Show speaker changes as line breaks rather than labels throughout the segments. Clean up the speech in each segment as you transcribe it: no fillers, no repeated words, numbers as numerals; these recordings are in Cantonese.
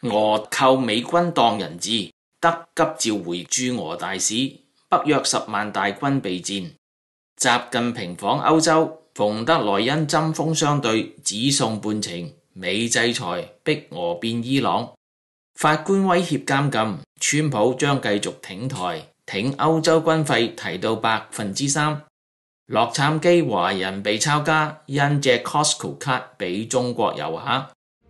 俄扣美軍當人質，德急召回駐俄大使，北約10萬大軍備戰。習近平訪歐洲，馮德萊恩針鋒相對，只送半程。美制裁逼俄變伊朗，法官威脅監禁，川普將繼續挺台，挺歐洲軍費提到3%。洛杉磯華人被抄家，因借 Costco 卡俾中國遊客。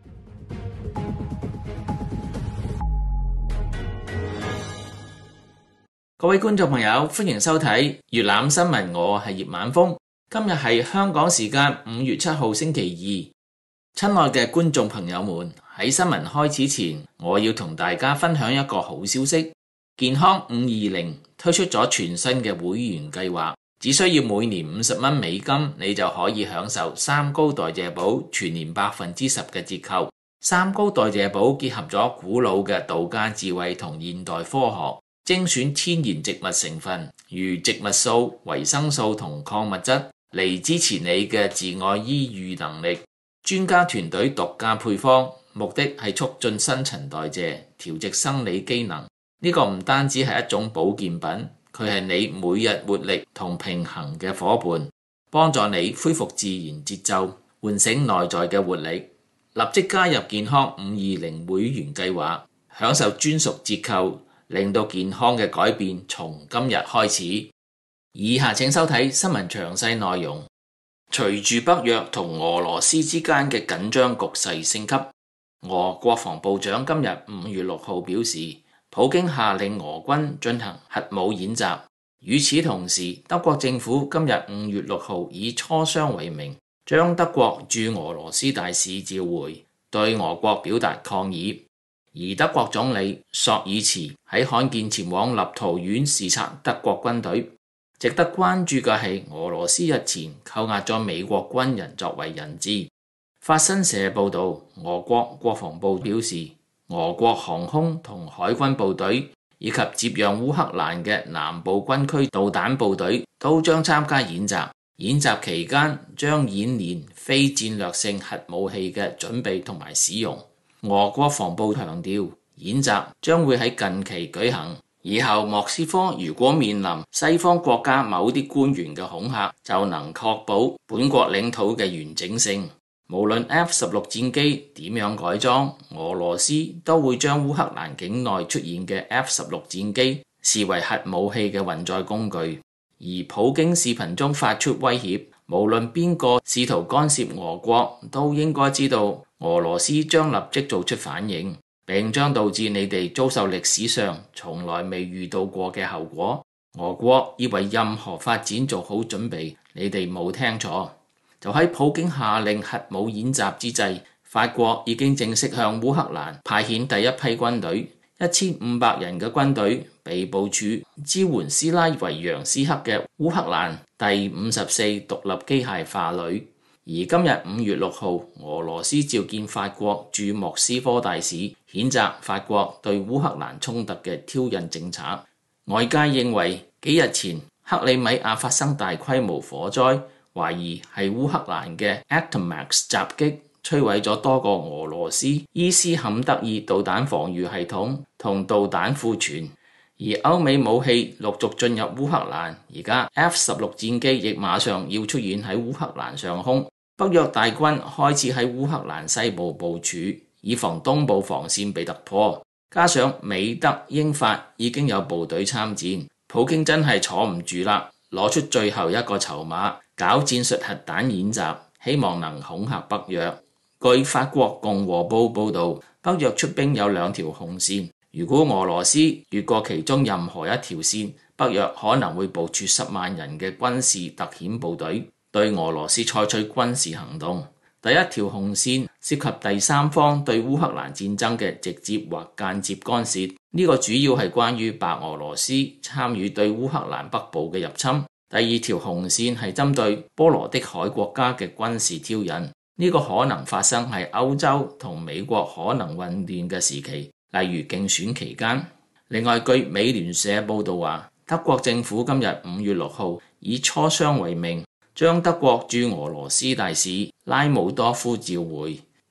各位觀眾朋友，歡迎收睇粵覽新聞，我係葉晚風。今日係香港時間5月7號星期二。親愛嘅觀眾朋友們，喺新聞開始前，我要同大家分享一個好消息。健康520推出咗全新嘅會員計劃，只需要每年50蚊美金，你就可以享受三高代謝寶全年10%嘅折扣。三高代謝寶結合咗古老嘅道家智慧同現代科學，精選天然植物成分，如植物素、維生素同礦物質，嚟支持你嘅自我醫癒能力。專家團隊獨家配方，目的係促進新陳代謝，調節生理機能。呢個唔單止係一種保健品，佢係你每日活力同平衡嘅夥伴，幫助你恢復自然節奏，喚醒內在嘅活力。立即加入健康520會員計劃，享受專屬折扣，令到健康嘅改變從今日開始。以下請收睇新聞詳細內容。隨住北約同俄羅斯之間嘅緊張局勢升級，俄國防部長今日5月6號表示，普京下令俄軍進行核武演習。與此同時，德國政府今日5月6號以磋商為名，將德國駐俄羅斯大使召回，對俄國表達抗議。而德國總理朔爾茨喺罕見前往立陶宛視察德國軍隊。值得關注嘅係，俄羅斯日前扣押咗美國軍人作為人質。法新社報導，俄國國防部表示，俄國航空同海軍部隊以及接壤烏克蘭嘅南部軍區導彈部隊都將參加演習。演習期間將演練非戰略性核武器嘅準備同埋使用。俄國防部強調，演習將會喺近期舉行，以後莫斯科如果面臨西方國家某啲官員嘅恐嚇，就能確保本國領土嘅完整性。無論 F-16 戰機點樣改裝，俄羅斯都會將烏克蘭境內出現嘅 F-16 戰機視為核武器嘅運載工具。而普京視頻中發出威脅，無論邊個試圖干涉俄國，都應該知道俄羅斯將立即做出反應，並將導致你哋遭受歷史上從來未遇到過嘅後果。俄國要為任何發展做好準備，你哋冇聽錯。就喺普京下令核武演習之際，法國已經正式向烏克蘭派遣第一批軍隊，1500人嘅軍隊被部署支援斯拉維揚斯克嘅烏克蘭第54獨立機械化旅。而今日5月6號，俄羅斯召見法國駐莫斯科大使，譴責法國對烏克蘭衝突嘅挑釁政策。外界認為幾日前克里米亞發生大規模火災，懷疑係烏克蘭嘅 Atomax 襲擊，摧毀咗多個俄羅斯伊斯坎德爾導彈防禦系統同導彈庫存。而歐美武器陸續進入烏克蘭，而家 F-16 戰機亦馬上要出現喺烏克蘭上空。北約大軍開始喺烏克蘭西部部署，以防東部防線被突破。加上美德英法已經有部隊參戰，普京真係坐唔住啦，攞出最後一個籌碼，搞戰術核彈演習，希望能恐嚇北約。據法國共和報報導，北約出兵有2條紅線，如果俄羅斯越過其中任何一條線，北約可能會部署10萬人嘅軍事特遣部隊，對俄羅斯採取軍事行動。第一條紅線涉及第三方對烏克蘭戰爭嘅直接或間接干涉，呢個主要係關於白俄羅斯參與對烏克蘭北部嘅入侵。第二條紅線係針對波羅的海國家嘅軍事挑釁，呢個可能發生喺歐洲同美國可能混亂嘅時期，例如競選期間。另外，據美聯社報道話，德國政府今日5月6號以磋商為名，將德國駐俄羅斯大使拉姆多夫召回。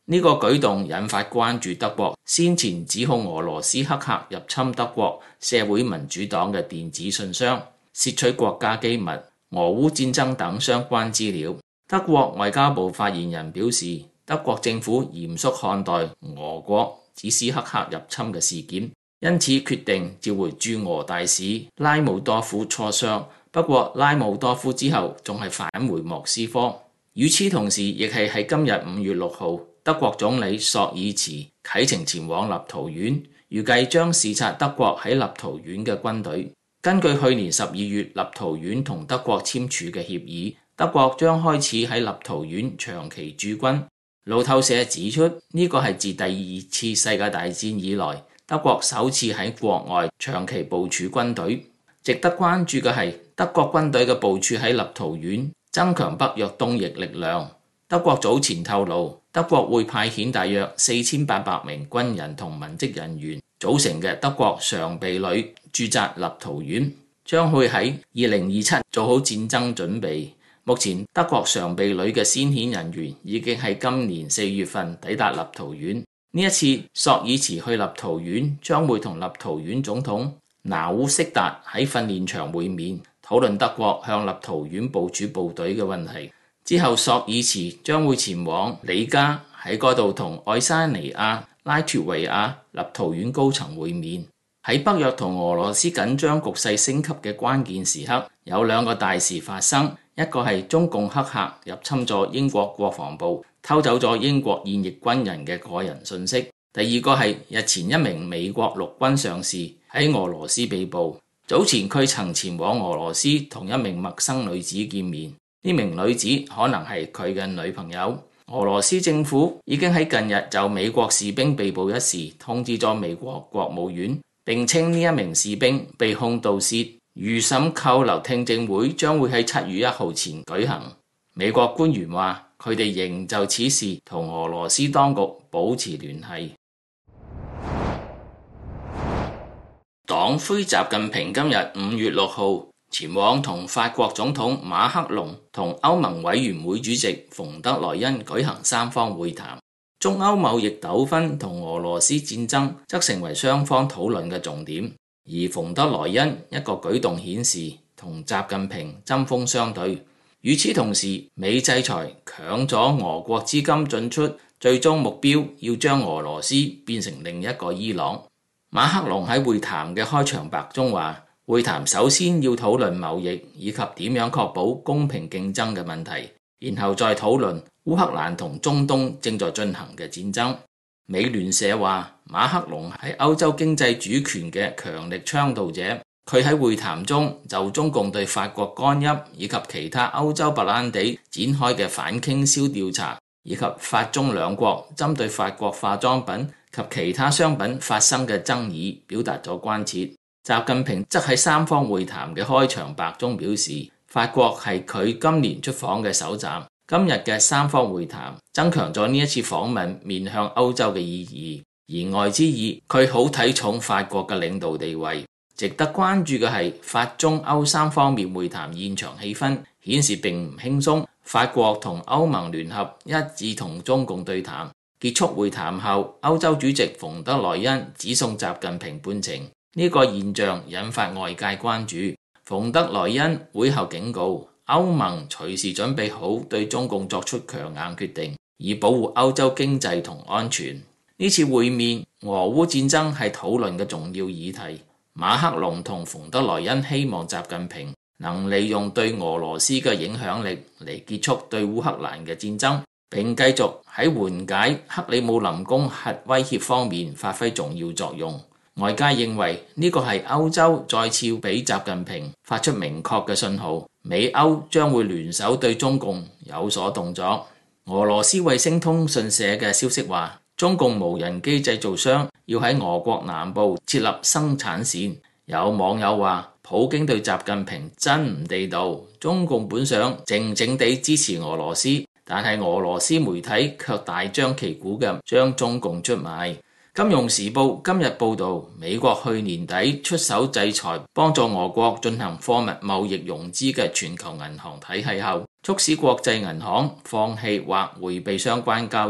呢個舉動引發關注。德國先前指控俄羅斯黑客入侵德國社會民主黨嘅電子信箱，竊取國家機密、俄烏戰爭等相關資料。德國外交部發言人表示，德國政府嚴肅看待俄國指使黑客入侵嘅事件，因此決定召回駐俄大使拉姆多夫磋商。不過拉姆多夫之後仲係返回莫斯科。與此同時，亦係喺今日5月6號，德國總理朔爾茨啟程前往立陶宛，預計將視察德國喺立陶宛嘅軍隊。根據去年12月立陶宛同德國簽署嘅協議，德國將開始喺立陶宛長期駐軍。路透社指出，呢個係自第2次世界大戰以來，德國首次喺國外長期部署軍隊。值得關注嘅係，德國軍隊嘅部署喺立陶宛，增強北約東翼力量。德國早前透露，德國會派遣大約4800名軍人同文職人員組成嘅德國常備旅駐紮立陶宛，將會喺2027做好戰爭準備。目前德國常備旅嘅先遣人員已經喺今年4月份抵達立陶宛。呢一次朔爾茨去立陶宛，將會同立陶宛總統拿烏色達喺訓練場會面，討論德國向立陶宛部署部隊嘅問題。之後朔爾茨將會前往里加，喺嗰度同愛沙尼亞、拉脫維亞、立陶宛高層會面。喺北約同俄羅斯緊張局勢升級嘅關鍵時刻，有2個大事發生。一個係中共黑客入侵咗英國國防部，偷走咗英國現役軍人嘅個人信息。第二個係日前一名美國陸軍上士喺俄羅斯被捕。早前佢曾前往俄羅斯同一名陌生女子見面，呢名女子可能係佢嘅女朋友。俄羅斯政府已經喺近日就美國士兵被捕一事通知咗美國國務院，並稱呢一名士兵被控盜竊。預審扣留聽證會將會喺7月1號前舉行。美國官員話，佢哋仍就此事同俄羅斯當局保持聯繫。黨魁習近平今日5月6號前往同法國總統馬克龍同歐盟委員會主席馮德萊恩舉行3方會談。中歐貿易糾紛同俄羅斯戰爭則成為雙方討論嘅重點。而馮德萊恩一個舉動顯示同習近平針鋒相對。與此同時，美制裁搶咗俄國資金進出，最終目標要將俄羅斯變成另一個伊朗。馬克龍喺會談嘅開場白中話，會談首先要討論貿易以及點樣確保公平競爭嘅問題，然後再討論烏克蘭同中東正在進行嘅戰爭。美聯社話，馬克龍係歐洲經濟主權嘅強力倡導者，佢喺會談中就中共對法國干邑以及其他歐洲白蘭地展開嘅反傾銷調查，以及法中兩國針對法國化妝品及其他商品發生嘅爭議表達咗關切。習近平則喺3方會談嘅開場白中表示，法國係佢今年出訪嘅首站。今日嘅3方會談增強咗呢一次訪問面向歐洲嘅意義，言外之意，佢好睇重法國嘅領導地位。值得關注嘅係法中歐3方面會談現場氣氛顯示並唔輕鬆。法國同歐盟聯合一致同中共對談。結束會談後，歐洲主席馮德萊恩只送習近平半程，呢個現象引發外界關注。馮德萊恩會後警告，歐盟隨時準備好對中共作出強硬決定，以保護歐洲經濟同安全。呢次會面，俄烏戰爭係討論嘅重要議題。馬克龍同馮德萊恩希望習近平能利用對俄羅斯嘅影響力嚟結束對烏克蘭嘅戰爭，並繼續喺緩解克里姆林宮核威脅方面發揮重要作用。外界認為呢個係歐洲再次俾習近平發出明確嘅信號，美歐將會聯手對中共有所動作。俄羅斯衛星通訊社嘅消息話，中共無人機製造商要喺俄國南部設立生產線。有網友話，普京對習近平真唔地道，中共本想靜靜地支持俄羅斯，但係俄羅斯媒體卻大張旗鼓嘅將中共出賣。金融時報今日報道，美國去年底出手制裁幫助俄國進行貨物貿易融資嘅全球銀行體系後，促使國際銀行放棄或迴避相關交易。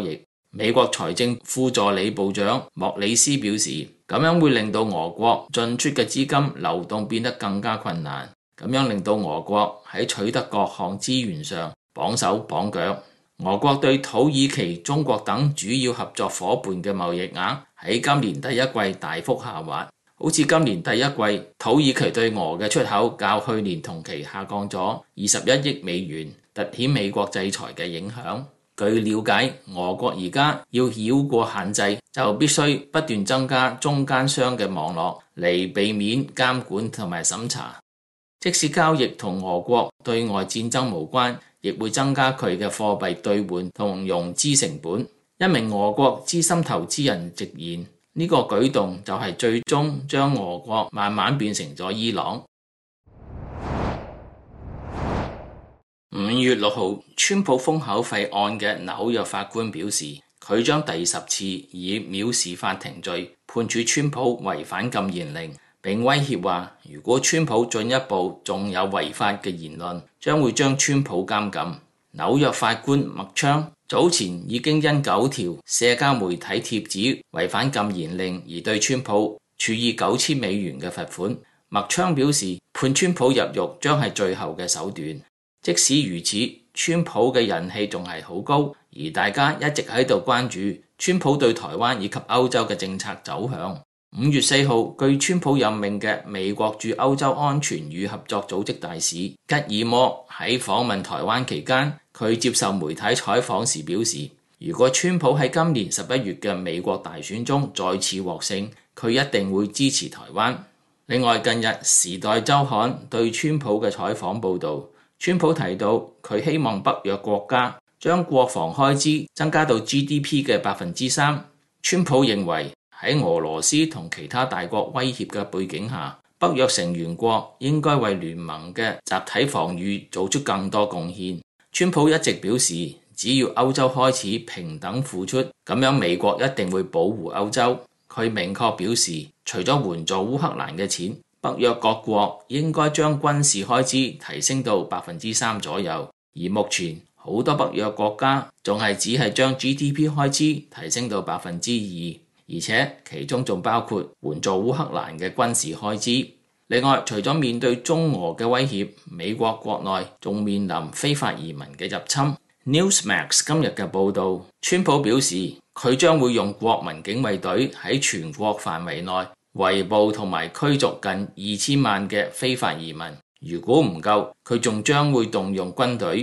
美國財政副助理部長莫里斯表示，咁樣會令到俄國進出嘅資金流動變得更加困難，咁樣令到俄國喺取得各項資源上綁手綁腳。俄國對土耳其、中國等主要合作伙伴嘅貿易額喺今年第一季大幅下滑，好似今年第一季土耳其對俄嘅出口較去年同期下降咗21億美元，凸顯美國制裁嘅影響。據了解，俄國而家要繞過限制，就必須不斷增加中間商嘅網絡嚟避免監管同埋審查。即使交易同俄國對外戰爭無關，亦會增加佢嘅貨幣兌換同融資成本。一名俄國資深投資人直言，呢個舉動就係最終將俄國慢慢變成咗伊朗。5月6號，川普封口費案嘅紐約法官表示，佢將第10次以藐視法庭罪判處川普違反禁言令，並威脅話，如果川普進一步仲有違法嘅言論，將會將川普監禁。紐約法官麥昌早前已經因9條社交媒體貼紙違反禁言令而對川普處以9000美元嘅罰款。麥昌表示，判川普入獄將係最後嘅手段。即使如此，川普嘅人氣仲係好高，而大家一直喺度關注川普對台灣以及歐洲嘅政策走向。5月4號，據川普任命嘅美國駐歐洲安全與合作組織大使吉爾摩喺訪問台灣期間，佢接受媒體採訪時表示，如果川普喺今年11月嘅美國大選中再次獲勝，佢一定會支持台灣。另外，近日《時代週刊》對川普嘅採訪報導，川普提到佢希望北約國家將國防開支增加到 GDP 嘅3%。川普認為，喺俄羅斯同其他大國威脅嘅背景下，北約成員國應該為聯盟嘅集體防禦做出更多貢獻。川普一直表示，只要歐洲開始平等付出，咁樣美國一定會保護歐洲。佢明確表示，除咗援助烏克蘭嘅錢，北約各國應該將軍事開支提升到3%左右。而目前好多北約國家仲係只係將 GDP 開支提升到2%。而且其中仲包括援助烏克蘭嘅軍事開支。另外，除咗面對中俄嘅威脅，美國國內仲面臨非法移民嘅入侵。Newsmax 今日嘅報導，川普表示佢將會用國民警衛隊喺全國範圍內圍捕同埋驅逐近2000萬嘅非法移民。如果唔夠，佢仲將會動用軍隊。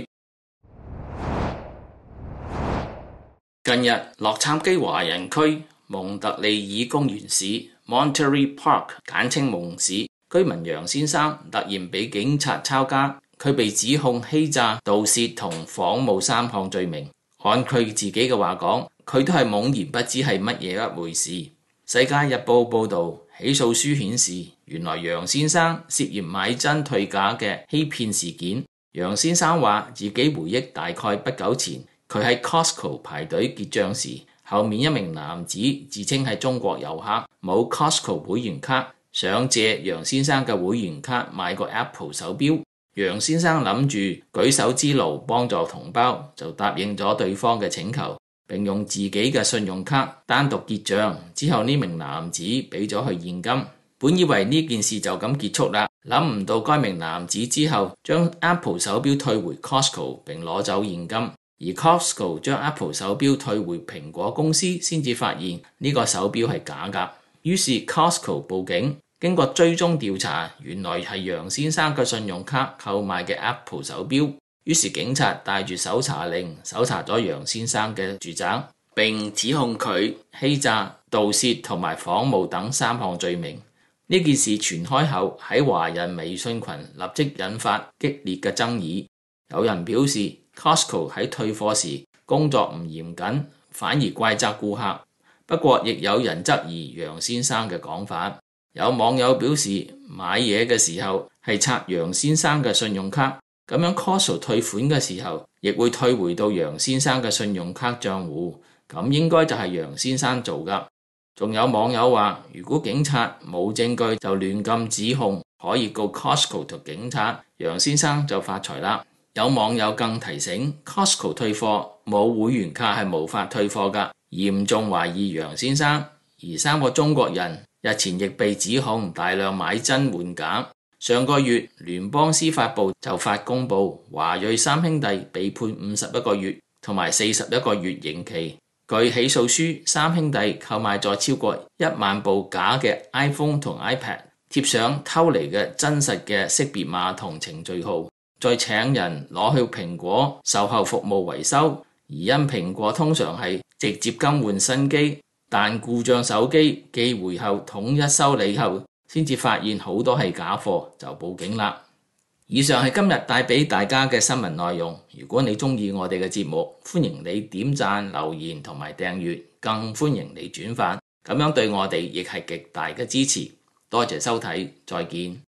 近日，洛杉磯華人區蒙特利爾公園市 Monterey Park 簡稱蒙市居民楊先生突然被警察抄家，佢被指控欺詐、盜竊同仿冒3項罪名。按佢自己嘅話講，佢都係懵然不知係乜嘢一回事。世界日報報導，起訴書顯示，原來楊先生涉嫌買真退假嘅欺騙事件。楊先生話自己回憶大概不久前，佢喺 Costco 排隊結賬時，後面一名男子自稱係中國遊客，冇 Costco 會員卡，想借楊先生嘅會員卡買個 Apple 手錶。楊先生諗住舉手之勞幫助同胞，就答應咗對方嘅請求，並用自己嘅信用卡單獨結賬。之後呢名男子俾咗佢現金，本以為呢件事就咁結束啦，諗唔到該名男子之後將 Apple 手錶退回 Costco 並攞走現金。而 Costco 將 Apple 手錶退回蘋果公司，先至發現呢個手錶係假㗎。於是 Costco 報警，經過追蹤調查，原來係楊先生嘅信用卡購買嘅 Apple 手錶。於是警察帶住搜查令搜查咗楊先生嘅住宅，並指控佢欺詐、盜竊同埋仿冒等3項罪名。呢件事傳開後，喺華人微信群立即引發激烈嘅爭議。有人表示Costco 喺退貨時工作唔嚴謹，反而怪責顧客。不過，亦有人質疑楊先生嘅講法。有網友表示，買嘢嘅時候係刷楊先生嘅信用卡，咁樣 Costco 退款嘅時候，亦會退回到楊先生嘅信用卡賬戶，咁應該就係楊先生做㗎。仲有網友話，如果警察冇證據就亂咁指控，可以告 Costco 同警察，楊先生就發財啦。有網友更提醒 Costco 退貨冇會員卡係無法退貨㗎， 嚴重懷疑楊先生。而3個中國人日前亦被指控大量買真換假。上個月聯邦司法部就發公佈，華裔3兄弟被判51個月同埋41個月刑期。據起訴書，3兄弟購買咗超過1萬部假嘅 iPhone 同 iPad， 貼上偷嚟嘅真實嘅識別碼同程序號，再請人攞去蘋果售後服務維修。而因蘋果通常係直接更換新機，但故障手機寄回後統一修理後，先至發現好多係假貨，就報警啦。以上係今日帶俾大家嘅新聞內容。如果你鍾意我哋嘅節目，歡迎你點讚、留言同埋訂閱，更歡迎你轉發，咁樣對我哋亦係極大嘅支持。多謝收睇，再見。